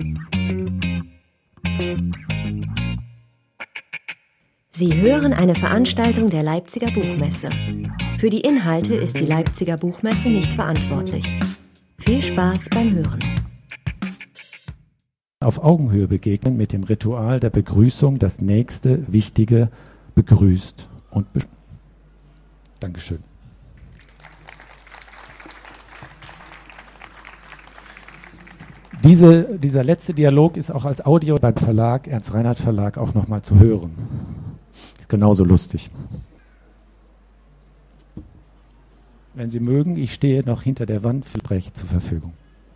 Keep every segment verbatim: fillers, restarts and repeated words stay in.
Sie hören eine Veranstaltung der Leipziger Buchmesse. Für die Inhalte ist die Leipziger Buchmesse nicht verantwortlich. Viel Spaß beim Hören. Auf Augenhöhe begegnen mit dem Ritual der Begrüßung, das nächste Wichtige begrüßt und be- Dankeschön. Diese, dieser letzte Dialog ist auch als Audio beim Verlag, Ernst Reinhardt Verlag, auch nochmal zu hören. Ist genauso lustig. Wenn Sie mögen, ich stehe noch hinter der Wand für Brecht zur Verfügung.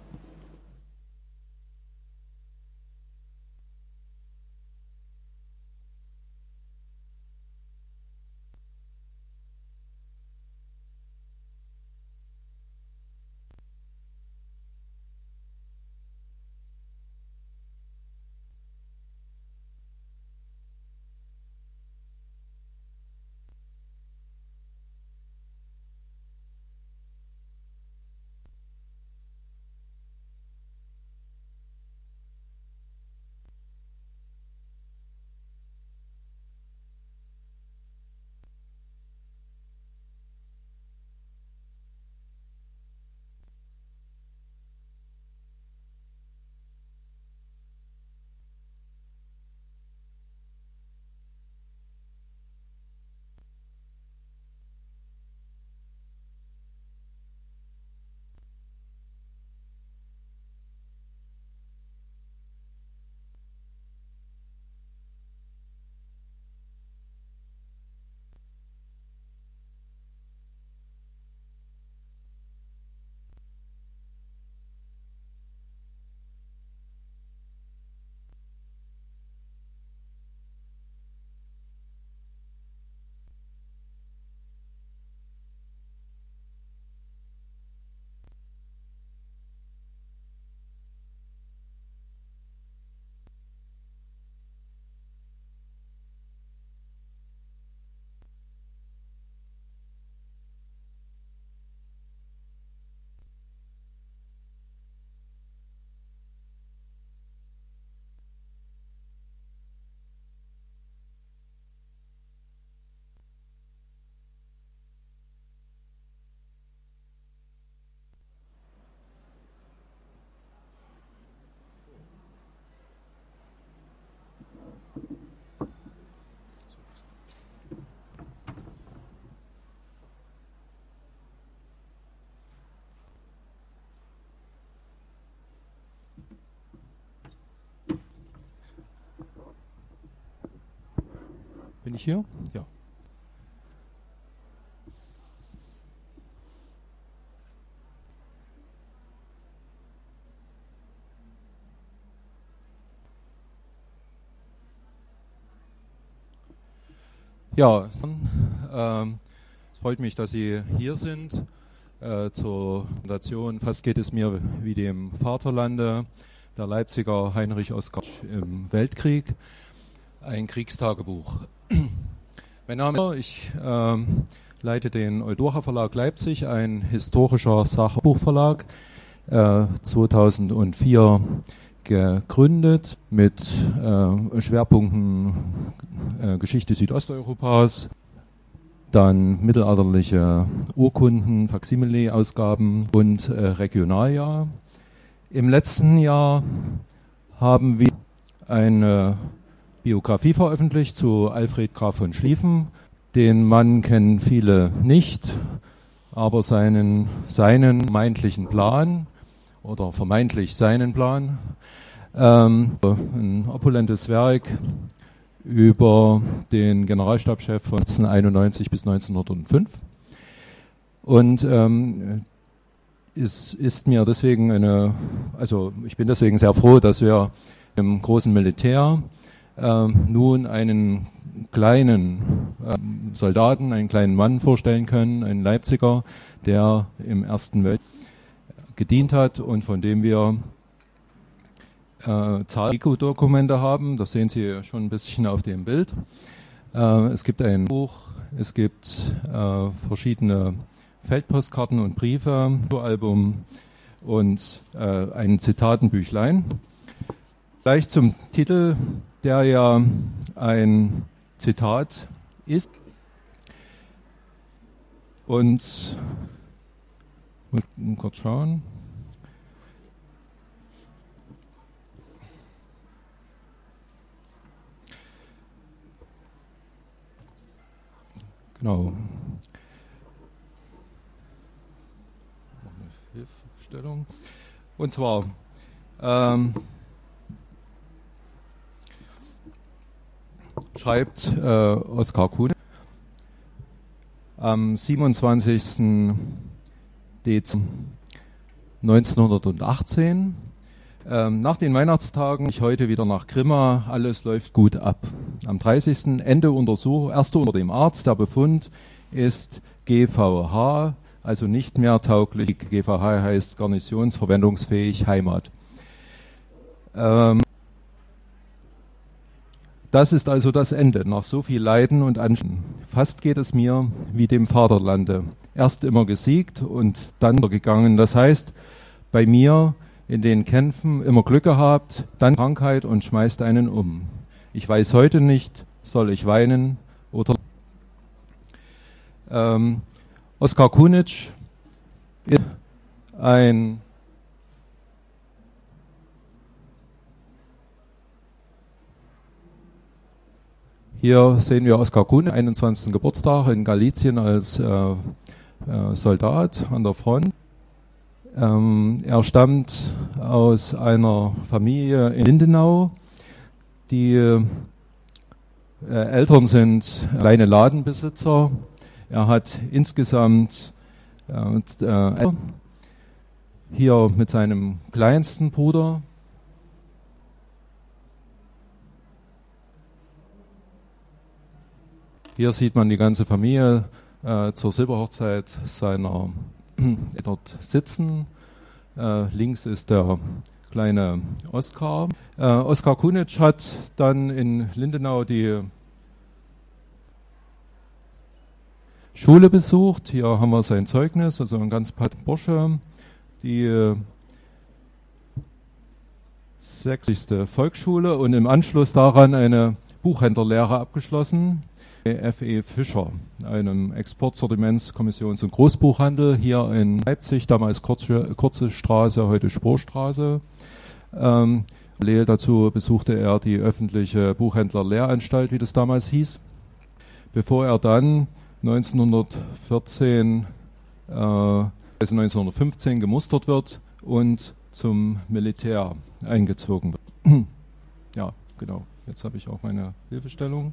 Bin ich hier? Ja. Ja, ähm, es freut mich, dass Sie hier sind äh, zur Präsentation. Fast geht es mir wie dem Vaterlande, der Leipziger Heinrich Oskar im Weltkrieg, ein Kriegstagebuch. Mein Name ist, ich äh, leite den Eudora Verlag Leipzig, ein historischer Sachbuchverlag, äh, zweitausendvier gegründet mit äh, Schwerpunkten äh, Geschichte Südosteuropas, dann mittelalterliche Urkunden, Faksimile-Ausgaben und äh, Regionaljahr. Im letzten Jahr haben wir eine Biografie veröffentlicht zu Alfred Graf von Schlieffen. Den Mann kennen viele nicht, aber seinen, seinen vermeintlichen Plan oder vermeintlich seinen Plan, ähm, ein opulentes Werk über den Generalstabschef von neunzehnhunderteinundneunzig bis neunzehnhundertfünf. Und ähm, es ist mir deswegen eine, also ich bin deswegen sehr froh, dass wir im großen Militär äh, nun einen kleinen äh, Soldaten, einen kleinen Mann vorstellen können, einen Leipziger, der im Ersten Weltkrieg gedient hat und von dem wir äh, zahlreiche Dokumente haben. Das sehen Sie schon ein bisschen auf dem Bild. Äh, es gibt ein Buch, es gibt äh, verschiedene Feldpostkarten und Briefe, Album und äh, ein Zitatenbüchlein. Gleich zum Titel, der ja ein Zitat ist. Und mal kurz schauen. Genau. Hilfestellung. Und zwar ähm, schreibt äh, Oskar Kunitsch am siebenundzwanzigsten Dezember neunzehnhundertachtzehn. Ähm, nach den Weihnachtstagen, ich heute wieder nach Grimma, alles läuft gut ab. Am dreißigsten Ende Untersuchung, erste unter dem Arzt, der Befund ist G V H, also nicht mehr tauglich. G V H heißt garnisonsverwendungsfähig Heimat. Ähm, das ist also das Ende, nach so viel Leiden und Anstrengung. Fast geht es mir wie dem Vaterlande. Erst immer gesiegt und dann gegangen. Das heißt, bei mir in den Kämpfen immer Glück gehabt, dann Krankheit und schmeißt einen um. Ich weiß heute nicht, soll ich weinen oder... Ähm, Oskar Kunitsch ist ein Hier sehen wir Oskar Kunitsch, einundzwanzigsten Geburtstag in Galizien als äh, äh, Soldat an der Front. Ähm, er stammt aus einer Familie in Lindenau. Die äh, Eltern sind kleine Ladenbesitzer. Er hat insgesamt äh, äh, hier mit seinem kleinsten Bruder Hier sieht man die ganze Familie äh, zur Silberhochzeit seiner dort sitzen. Äh, links ist der kleine Oskar. Äh, Oskar Kunitsch hat dann in Lindenau die Schule besucht. Hier haben wir sein Zeugnis, also ein ganz pat Bursche. Die äh, sechzigste Volksschule und im Anschluss daran eine Buchhändlerlehre abgeschlossen. F E Fischer, einem Exportsortiments-, und Großbuchhandel hier in Leipzig, damals Kurze, Kurze Straße, heute Sporstraße. Ähm, parallel dazu besuchte er die öffentliche Buchhändlerlehranstalt, wie das damals hieß, bevor er dann neunzehnhundertvierzehn, äh, also neunzehnhundertfünfzehn gemustert wird und zum Militär eingezogen wird. Ja, genau. Jetzt habe ich auch meine Hilfestellung.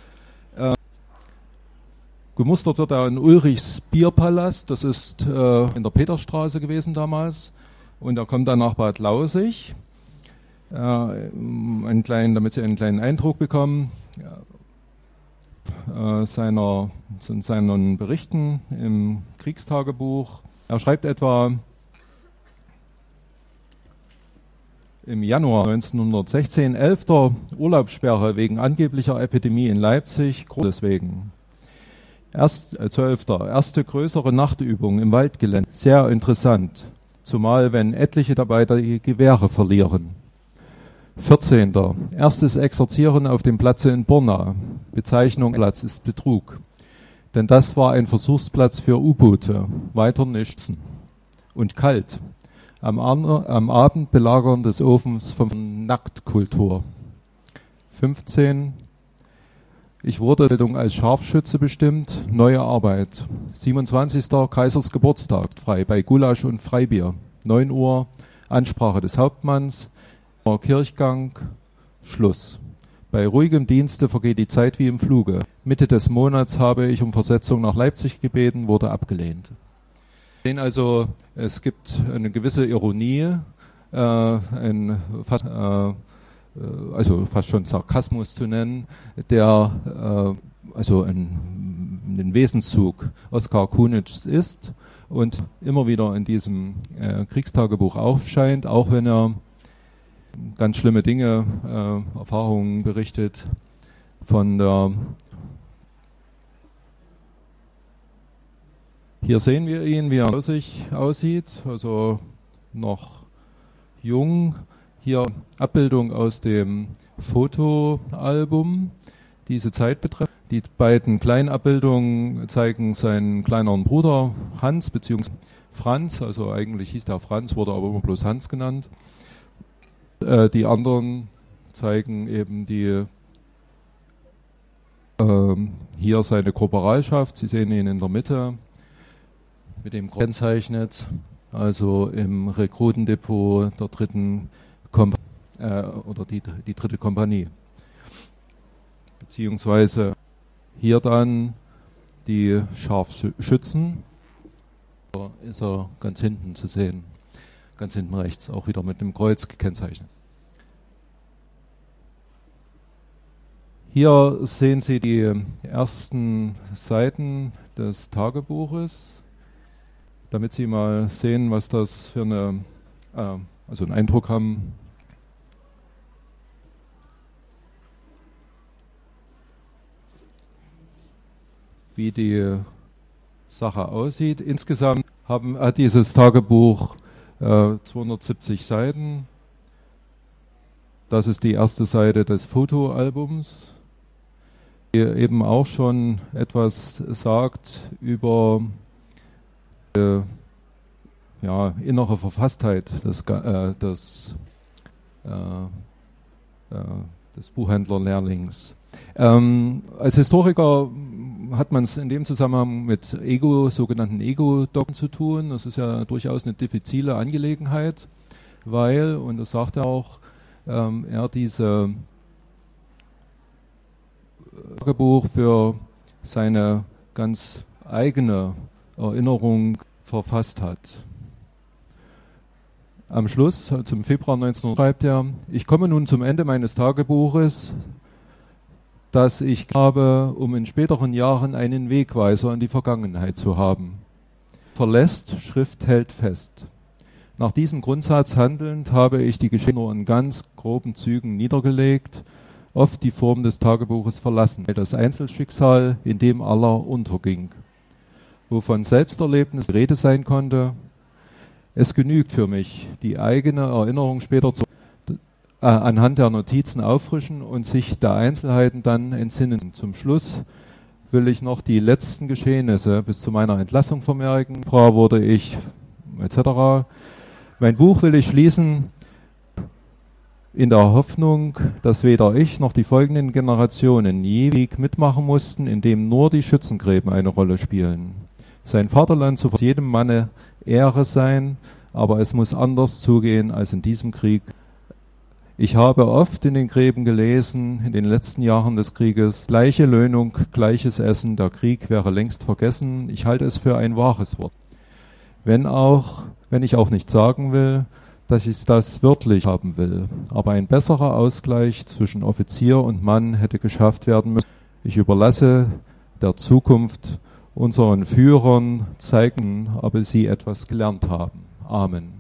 Gemustert wird er in Ulrichs Bierpalast, das ist äh, in der Peterstraße gewesen damals. Und er kommt dann nach Bad Lausig, äh, einen kleinen, damit Sie einen kleinen Eindruck bekommen äh, seiner, seinen Berichten im Kriegstagebuch. Er schreibt etwa im Januar neunzehnhundertsechzehn, elfter Urlaubssperre wegen angeblicher Epidemie in Leipzig, deswegen. Erst, äh, zwölfter Erste größere Nachtübung im Waldgelände. Sehr interessant, zumal wenn etliche dabei die Gewehre verlieren. vierzehnter Erstes Exerzieren auf dem Platze in Borna. Bezeichnung Platz ist Betrug. Denn das war ein Versuchsplatz für U-Boote. Weiter nichts. Und kalt. Am, am Abend Belagern des Ofens von Nacktkultur. fünfzehn Ich wurde als Scharfschütze bestimmt, neue Arbeit. siebenundzwanzigster Kaisers Geburtstag, frei bei Gulasch und Freibier. neun Uhr, Ansprache des Hauptmanns, Kirchgang, Schluss. Bei ruhigem Dienste vergeht die Zeit wie im Fluge. Mitte des Monats habe ich um Versetzung nach Leipzig gebeten, wurde abgelehnt. Wir sehen also, es gibt eine gewisse Ironie, äh, ein fast, äh, also fast schon Sarkasmus zu nennen, der äh, also ein, ein Wesenszug Oskar Kunitschs ist und immer wieder in diesem äh, Kriegstagebuch aufscheint, auch wenn er ganz schlimme Dinge, äh, Erfahrungen berichtet von der... Hier sehen wir ihn, wie er sich aussieht, also noch jung. Hier Abbildung aus dem Fotoalbum, diese Zeit betreffend. Die beiden kleinen Abbildungen zeigen seinen kleineren Bruder Hans bzw. Franz, also eigentlich hieß der Franz, wurde aber immer bloß Hans genannt. Äh, die anderen zeigen eben die äh, hier seine Korporalschaft. Sie sehen ihn in der Mitte mit dem gekennzeichnet, also im Rekrutendepot der dritten Komp äh, oder die, die dritte Kompanie. Beziehungsweise hier dann die Scharfschützen. Da ist er ganz hinten zu sehen, ganz hinten rechts, auch wieder mit einem Kreuz gekennzeichnet. Hier sehen Sie die ersten Seiten des Tagebuches, damit Sie mal sehen, was das für eine, äh, also einen Eindruck haben. Wie die Sache aussieht. Insgesamt haben, hat dieses Tagebuch äh, zweihundertsiebzig Seiten. Das ist die erste Seite des Fotoalbums, die eben auch schon etwas sagt über die ja, innere Verfasstheit des, äh, des, äh, äh, des Buchhändlerlehrlings. Ähm, als Historiker hat man es in dem Zusammenhang mit Ego, sogenannten Ego-Dogmen zu tun. Das ist ja durchaus eine diffizile Angelegenheit, weil, und das sagt er auch, ähm, er diese Tagebuch für seine ganz eigene Erinnerung verfasst hat. Am Schluss, zum Februar neunzehnhundert, schreibt er: Ich komme nun zum Ende meines Tagebuches, dass ich habe, um in späteren Jahren einen Wegweiser in die Vergangenheit zu haben. Verlässt, Schrift hält fest. Nach diesem Grundsatz handelnd habe ich die Geschichte nur in ganz groben Zügen niedergelegt, oft die Form des Tagebuches verlassen, weil das Einzelschicksal in dem aller unterging. Wovon Selbsterlebnis die Rede sein konnte, es genügt für mich, die eigene Erinnerung später zu äh, anhand der Notizen auffrischen und sich der Einzelheiten dann entsinnen. Zum Schluss will ich noch die letzten Geschehnisse bis zu meiner Entlassung vermerken. Da wurde ich et cetera. Mein Buch will ich schließen in der Hoffnung, dass weder ich noch die folgenden Generationen je Krieg mitmachen mussten, in dem nur die Schützengräben eine Rolle spielen. Sein Vaterland zu jedem Manne Ehre sein, aber es muss anders zugehen als in diesem Krieg. Ich habe oft in den Gräben gelesen, in den letzten Jahren des Krieges, gleiche Löhnung, gleiches Essen, der Krieg wäre längst vergessen. Ich halte es für ein wahres Wort. Wenn auch, wenn ich auch nicht sagen will, dass ich das wörtlich haben will. Aber ein besserer Ausgleich zwischen Offizier und Mann hätte geschafft werden müssen. Ich überlasse der Zukunft unseren Führern zeigen, ob sie etwas gelernt haben. Amen.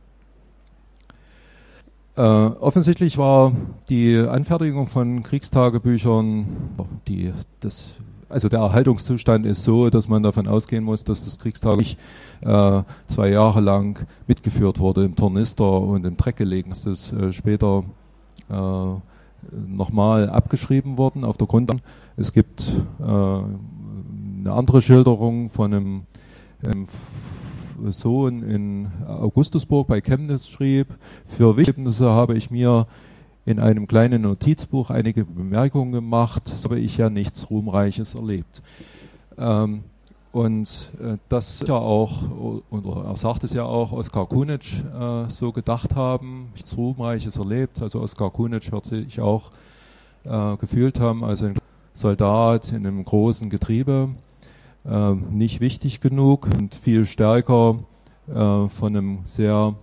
Äh, offensichtlich war die Anfertigung von Kriegstagebüchern, die, das, also der Erhaltungszustand ist so, dass man davon ausgehen muss, dass das Kriegstagebuch äh, zwei Jahre lang mitgeführt wurde im Tornister und im Dreck gelegen. Das ist äh, später äh, nochmal abgeschrieben worden auf der Grundlage. Es gibt äh, eine andere Schilderung von einem, einem Sohn in Augustusburg bei Chemnitz schrieb: Für Wichtige habe ich mir in einem kleinen Notizbuch einige Bemerkungen gemacht, so habe ich ja nichts Ruhmreiches erlebt. Ähm, und äh, das ja auch, oder er sagt es ja auch, Oskar Kunitsch äh, so gedacht haben, nichts Ruhmreiches erlebt. Also Oskar Kunitsch wird sich auch äh, gefühlt haben, also ein Soldat in einem großen Getriebe, äh, nicht wichtig genug und viel stärker äh, von einem sehr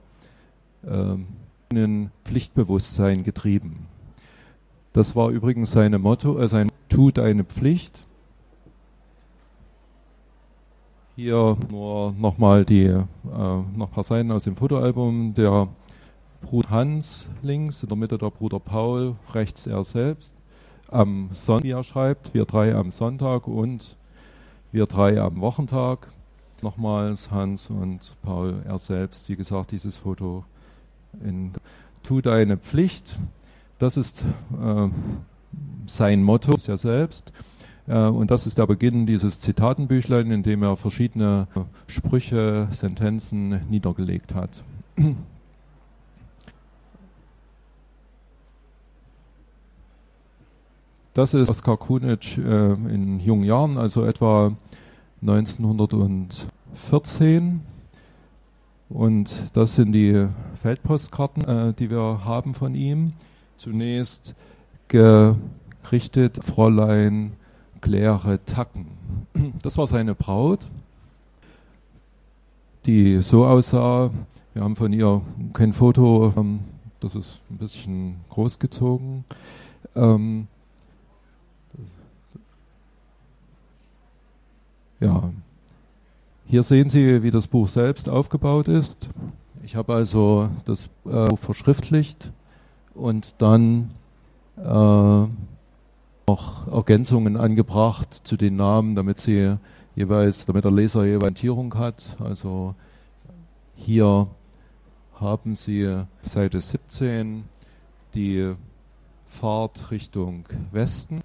äh, Pflichtbewusstsein getrieben. Das war übrigens seine Motto, äh, sein Tu deine Pflicht. Hier nur nochmal die äh, noch ein paar Seiten aus dem Fotoalbum. Der Bruder Hans links, in der Mitte der Bruder Paul, rechts er selbst. Am Sonntag, wie er schreibt, wir drei am Sonntag und wir drei am Wochentag. Nochmals Hans und Paul, er selbst. Wie gesagt, dieses Foto in tu deine Pflicht. Das ist äh, sein Motto, ist ja selbst. Äh, und das ist der Beginn dieses Zitatenbüchlein, in dem er verschiedene Sprüche, Sentenzen niedergelegt hat. Das ist Oskar Kunic äh, in jungen Jahren, also etwa neunzehnhundertvierzehn. Und das sind die Feldpostkarten, äh, die wir haben von ihm. Zunächst gerichtet Fräulein Claire Tacken. Das war seine Braut, die so aussah. Wir haben von ihr kein Foto, ähm, das ist ein bisschen großgezogen. Ähm, ja, hier sehen Sie, wie das Buch selbst aufgebaut ist. Ich habe also das äh, Buch verschriftlicht und dann äh, noch Ergänzungen angebracht zu den Namen, damit sie jeweils, damit der Leser jeweils Orientierung hat. Also hier haben Sie Seite siebzehn die Fahrt Richtung Westen.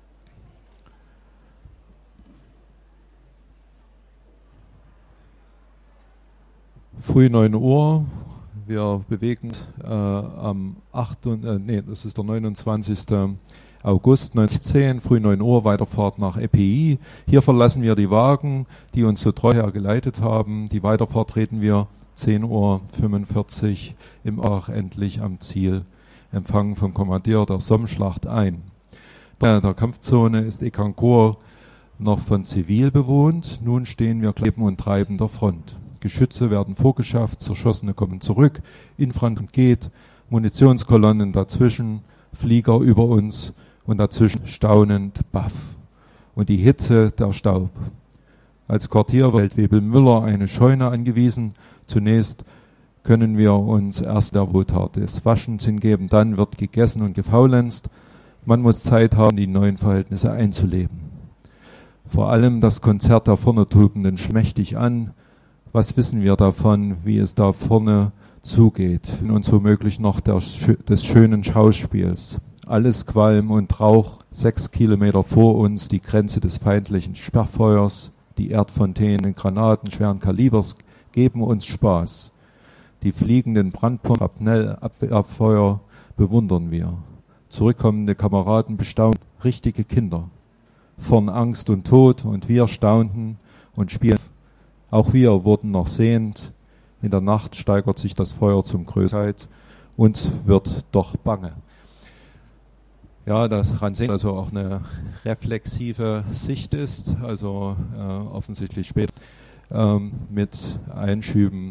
Früh neun Uhr, wir bewegen äh, am achten, äh, nee, das ist der neunundzwanzigsten August neunzehnhundertzehn, früh neun Uhr, Weiterfahrt nach Epei. Hier verlassen wir die Wagen, die uns so treu hergeleitet haben. Die Weiterfahrt treten wir zehn Uhr fünfundvierzig im Ach endlich am Ziel, empfangen vom Kommandeur der Sommschlacht ein. Der, der Kampfzone ist Ecancourt noch von Zivil bewohnt. Nun stehen wir kleben und treiben der Front. Geschütze werden vorgeschafft, Zerschossene kommen zurück, Infanterie geht, Munitionskolonnen dazwischen, Flieger über uns und dazwischen staunend baff. Und die Hitze, der Staub. Als Quartier wird Webel Müller eine Scheune angewiesen. Zunächst können wir uns erst der Wohltat des Waschens hingeben, dann wird gegessen und gefaulenzt. Man muss Zeit haben, die neuen Verhältnisse einzuleben. Vor allem das Konzert der vorne tobenden schmächtig an. Was wissen wir davon, wie es da vorne zugeht? Und uns womöglich noch der, des schönen Schauspiels. Alles Qualm und Rauch, sechs Kilometer vor uns, die Grenze des feindlichen Sperrfeuers, die Erdfontänen, Granaten schweren Kalibers geben uns Spaß. Die fliegenden Brandpumpen, Abwehrfeuer bewundern wir. Zurückkommende Kameraden bestaunen, richtige Kinder. Vorn Angst und Tod und wir staunten und spielten. Auch wir wurden noch sehend. In der Nacht steigert sich das Feuer zum Größheit. Uns wird doch bange. Ja, daran sehen wir also auch eine reflexive Sicht ist, also äh, offensichtlich später ähm, mit Einschüben.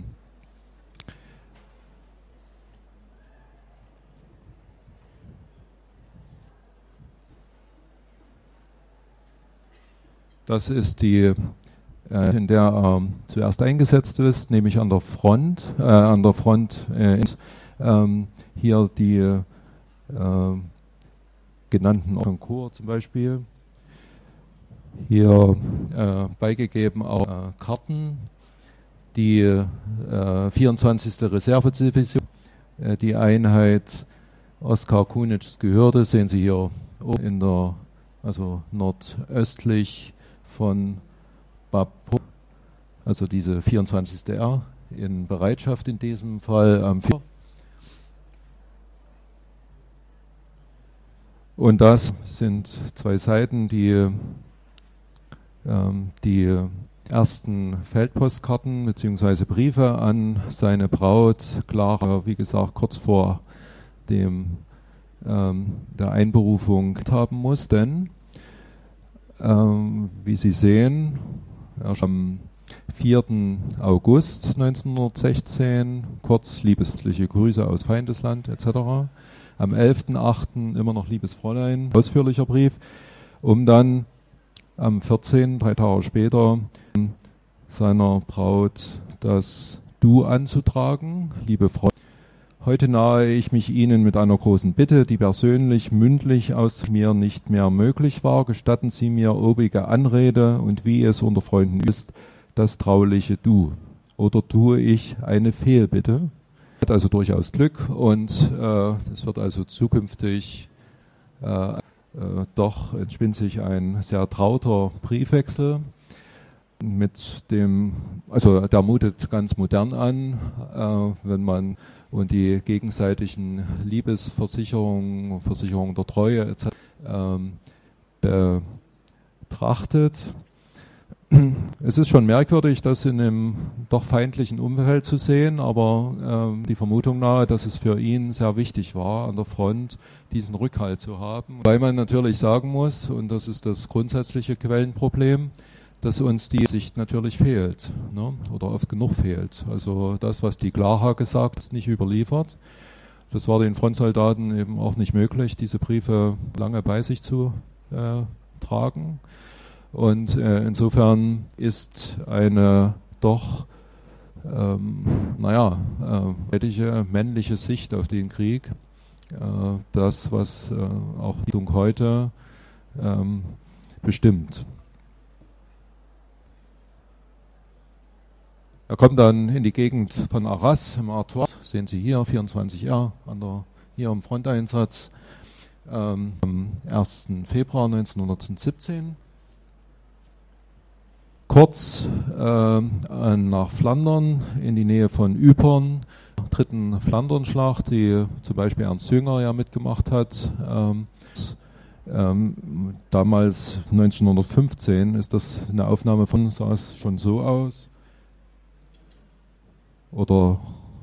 Das ist die in der er ähm, zuerst eingesetzt ist, nämlich an der Front, äh, an der Front äh, ähm, hier die äh, genannten Ecancourt zum Beispiel. Hier äh, beigegeben auch äh, Karten, die äh, vierundzwanzigste Reservedivision, äh, die Einheit Oskar Kunics gehörte, sehen Sie hier oben in der, also nordöstlich von Bapo, also diese vierundzwanzigste R in Bereitschaft in diesem Fall am ähm, Und das sind zwei Seiten, die ähm, die ersten Feldpostkarten bzw. Briefe an seine Braut Clara, wie gesagt, kurz vor dem ähm, der Einberufung haben muss, denn ähm, wie Sie sehen, am vierten August neunzehnhundertsechzehn, kurz liebesliche Grüße aus Feindesland et cetera. Am elften achten immer noch liebes Fräulein, ausführlicher Brief, um dann am vierzehnten, drei Tage später, seiner Braut das Du anzutragen. Liebe Freunde, heute nahe ich mich Ihnen mit einer großen Bitte, die persönlich, mündlich aus mir nicht mehr möglich war. Gestatten Sie mir obige Anrede und wie es unter Freunden ist, das trauliche Du. Oder tue ich eine Fehlbitte? hat also durchaus Glück und es äh, wird also zukünftig äh, äh, doch entspinnt sich ein sehr trauter Briefwechsel mit dem, also der mutet ganz modern an, äh, wenn man und die gegenseitigen Liebesversicherungen, Versicherungen der Treue et cetera ähm, betrachtet. Es ist schon merkwürdig, das in einem doch feindlichen Umfeld zu sehen, aber ähm, die Vermutung nahe, dass es für ihn sehr wichtig war, an der Front diesen Rückhalt zu haben. Weil man natürlich sagen muss, und das ist das grundsätzliche Quellenproblem, dass uns die Sicht natürlich fehlt, ne? Oder oft genug fehlt. Also das, was die Klara gesagt hat, ist nicht überliefert. Das war den Frontsoldaten eben auch nicht möglich, diese Briefe lange bei sich zu äh, tragen. Und äh, insofern ist eine doch, ähm, naja, äh, männliche Sicht auf den Krieg äh, das, was äh, auch die Bildung heute ähm, bestimmt. Er kommt dann in die Gegend von Arras im Artois, sehen Sie hier, vierundzwanzig R, an der, hier im Fronteinsatz, ähm, am ersten Februar neunzehnhundertsiebzehn. Kurz äh, nach Flandern, in die Nähe von Ypern, dritten Flandernschlacht, die zum Beispiel Ernst Jünger ja mitgemacht hat. Ähm, ähm, damals neunzehnhundertfünfzehn ist das eine Aufnahme von, sah es schon so aus. Oder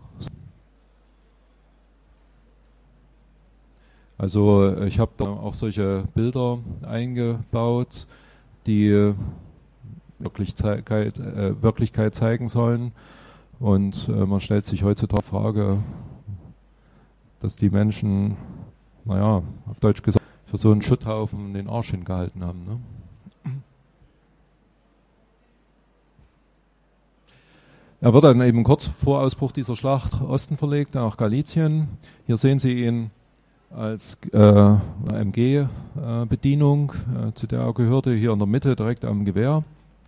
also ich habe da auch solche Bilder eingebaut, die Wirklichkeit, äh, Wirklichkeit zeigen sollen. Und äh, man stellt sich heutzutage die Frage, dass die Menschen, naja, auf Deutsch gesagt, für so einen Schutthaufen den Arsch hingehalten haben. Ne? Er wird dann eben kurz vor Ausbruch dieser Schlacht Osten verlegt, nach Galizien. Hier sehen Sie ihn als äh, M G-Bedienung, äh, zu der er gehörte, hier in der Mitte direkt am Gewehr.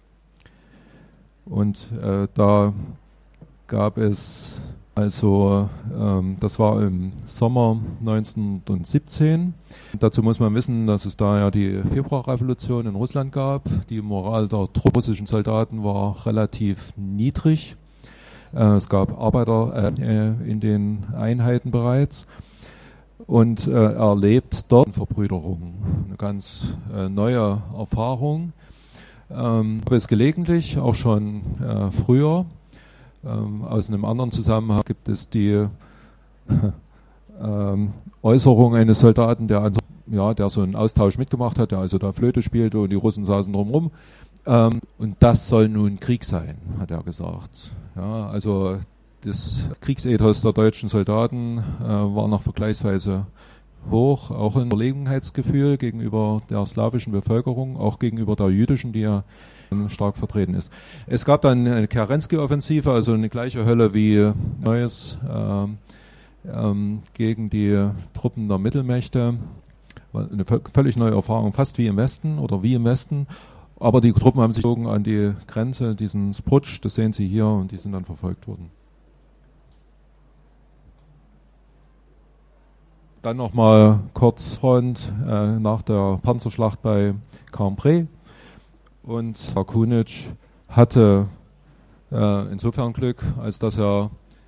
Und äh, da gab es, also ähm, das war im Sommer neunzehnhundertsiebzehn. Dazu muss man wissen, dass es da ja die Februarrevolution in Russland gab. Die Moral der russischen Soldaten war relativ niedrig. Äh, es gab Arbeiter äh, in den Einheiten bereits. Und äh, er erlebt dort Verbrüderung, eine ganz äh, neue Erfahrung. Ähm, aber es gelegentlich, auch schon äh, früher, ähm, aus einem anderen Zusammenhang gibt es die ähm, Äußerung eines Soldaten, der, also, ja, der so einen Austausch mitgemacht hat, der also da Flöte spielte und die Russen saßen drumherum. Ähm, und das soll nun Krieg sein, hat er gesagt. Ja, also das Kriegsethos der deutschen Soldaten äh, war noch vergleichsweise hoch, auch ein Überlegenheitsgefühl gegenüber der slawischen Bevölkerung, auch gegenüber der jüdischen, die ja stark vertreten ist. Es gab dann eine Kerensky-Offensive, also eine gleiche Hölle wie Neues ähm, ähm, gegen die Truppen der Mittelmächte. Eine völlig neue Erfahrung, fast wie im Westen oder wie im Westen. Aber die Truppen haben sich gezogen an die Grenze, diesen Sprutsch, das sehen Sie hier, und die sind dann verfolgt worden. Dann nochmal kurz Front äh, nach der Panzerschlacht bei Cambrai. Und Herr Kunitsch hatte äh, insofern Glück, als dass er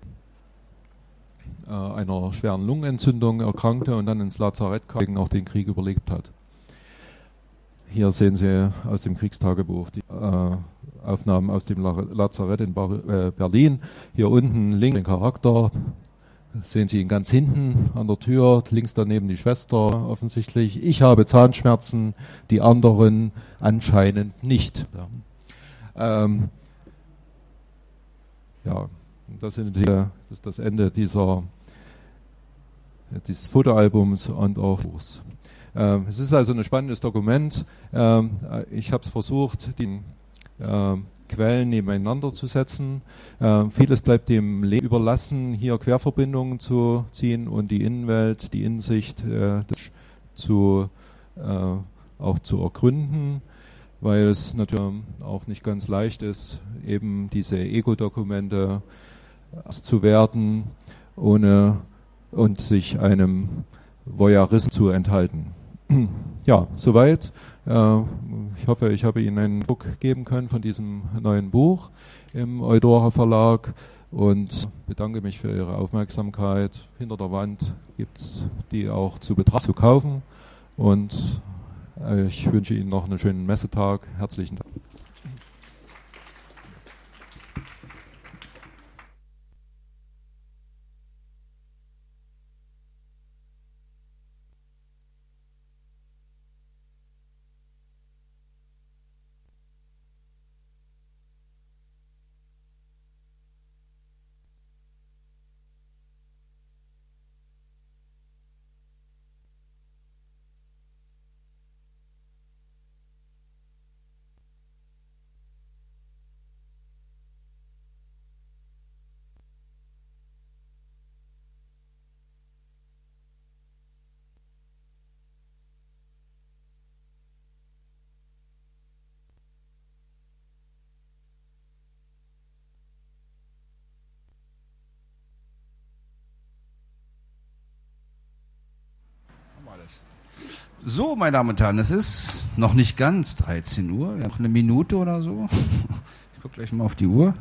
äh, einer schweren Lungenentzündung erkrankte und dann ins Lazarett kam und auch den Krieg überlebt hat. Hier sehen Sie aus dem Kriegstagebuch die äh, Aufnahmen aus dem Lazarett in Bar- äh, Berlin. Hier unten links den Charakter. Sehen Sie ihn ganz hinten an der Tür, links daneben die Schwester offensichtlich. Ich habe Zahnschmerzen, die anderen anscheinend nicht. Ja, ähm, ja das, sind die, das ist das Ende dieser, dieses Fotoalbums und auch Buchs. Ähm, es ist also ein spannendes Dokument. Ähm, ich habe es versucht, die ähm, Quellen nebeneinander zu setzen. Äh, vieles bleibt dem Leben überlassen, hier Querverbindungen zu ziehen und die Innenwelt, die Innensicht äh, zu, äh, auch zu ergründen, weil es natürlich auch nicht ganz leicht ist, eben diese Ego-Dokumente zu werten ohne und sich einem Voyeurismus zu enthalten. Ja, soweit. Äh, ich hoffe, ich habe Ihnen einen Druck geben können von diesem neuen Buch im Eudora Verlag und bedanke mich für Ihre Aufmerksamkeit. Hinter der Wand gibt es die auch zu Betracht zu kaufen und äh, ich wünsche Ihnen noch einen schönen Messetag. Herzlichen Dank. So, meine Damen und Herren, es ist noch nicht ganz dreizehn Uhr, wir haben noch eine Minute oder so. Ich gucke gleich mal auf die Uhr.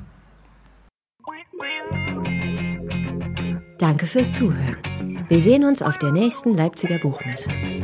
Danke fürs Zuhören. Wir sehen uns auf der nächsten Leipziger Buchmesse.